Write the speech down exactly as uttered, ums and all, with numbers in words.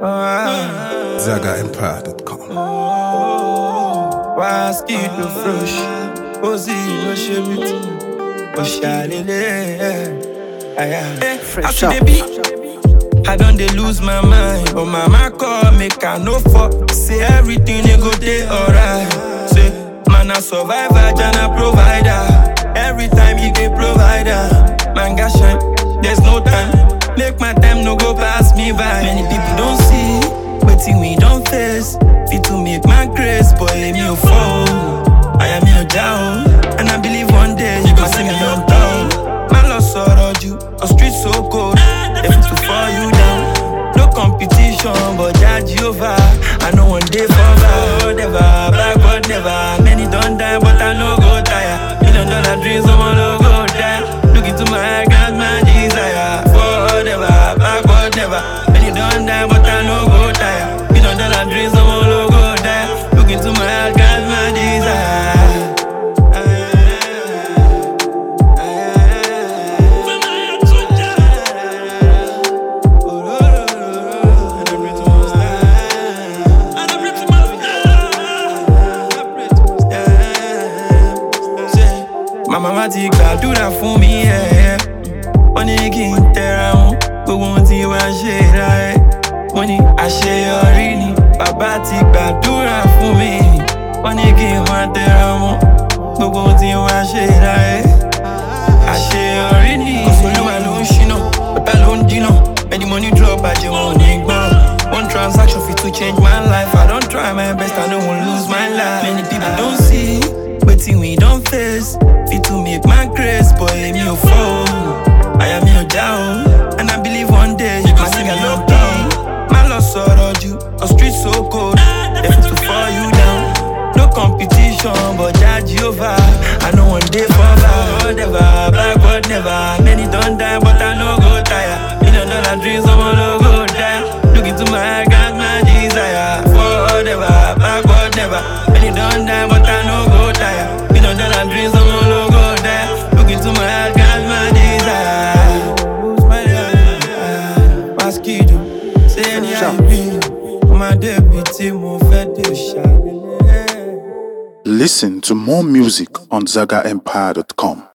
Zaga Empire dot com. Why skid the fresh? Ozzy, no shit. Oshalele. Fresh After up. the beat, I don't they lose my mind. But mama call, make I no fuck. Say everything they go day alright. Say, man, a survivor, Jana provider. Every time you get provider. Man, got shine, there's no time. Make my time no go pass me by. Many people don't see, waiting we don't face. Fit to make my grace, boy, me a fall. I am your down, and I believe one day you gon' see me on top. Man lost sorrow you, a street so cold. They fit to fall you down. No competition, but judge over. I know one day forever, never, backward never. Many don't die, but I no go tire. Million dollar dreams, someone no go die. Look into my eye, got my desire. Forever, backward never. Many don't die, but I no go tire. Million dollar dreams, someone no go die. Look into my eye, got my desire. My mama ti gbàdúrà fún mi, yeah. Wọ́n ní kí n tẹra mọ́ gbogbo ohun tí wàá ṣe ra ẹ̀. Wọ́n ní àṣeyọrí ni bàbá ti gbàdúrà fún mi. Wọ́n ní kí n máa tẹra mọ́ gbogbo ohun tí wàá ṣe ra ẹ̀. Àṣeyọrí ni Olúwa ló ń ṣínà, ọ̀tá ló ń dínà. When the money drop, àjẹ́ wọn ò ní gbọ́. One transaction fit to change my life. I don't try my best, I don't want lose my life. Many people don't see, waiting we don't face. Fit to make my grace, boy, me a fall. I am your down, and I believe one day you gon' see me up down. My lost sorrow you, a street so cold. They fit to fall you down. No competition, but judge over. I know one day forever, never, backward never. Many don't die, but I no go tire. Million dollar dreams, someone no go die. Look into my eye, got my desire. Forever, backward never. Many don't die, but I no go tire. Million dollar dreams, someone no go die. Look into my eye, got my desire. Mosquito, say any how you be. My deputy, mo fed the shot. Listen to more music on Zaga Empire dot com.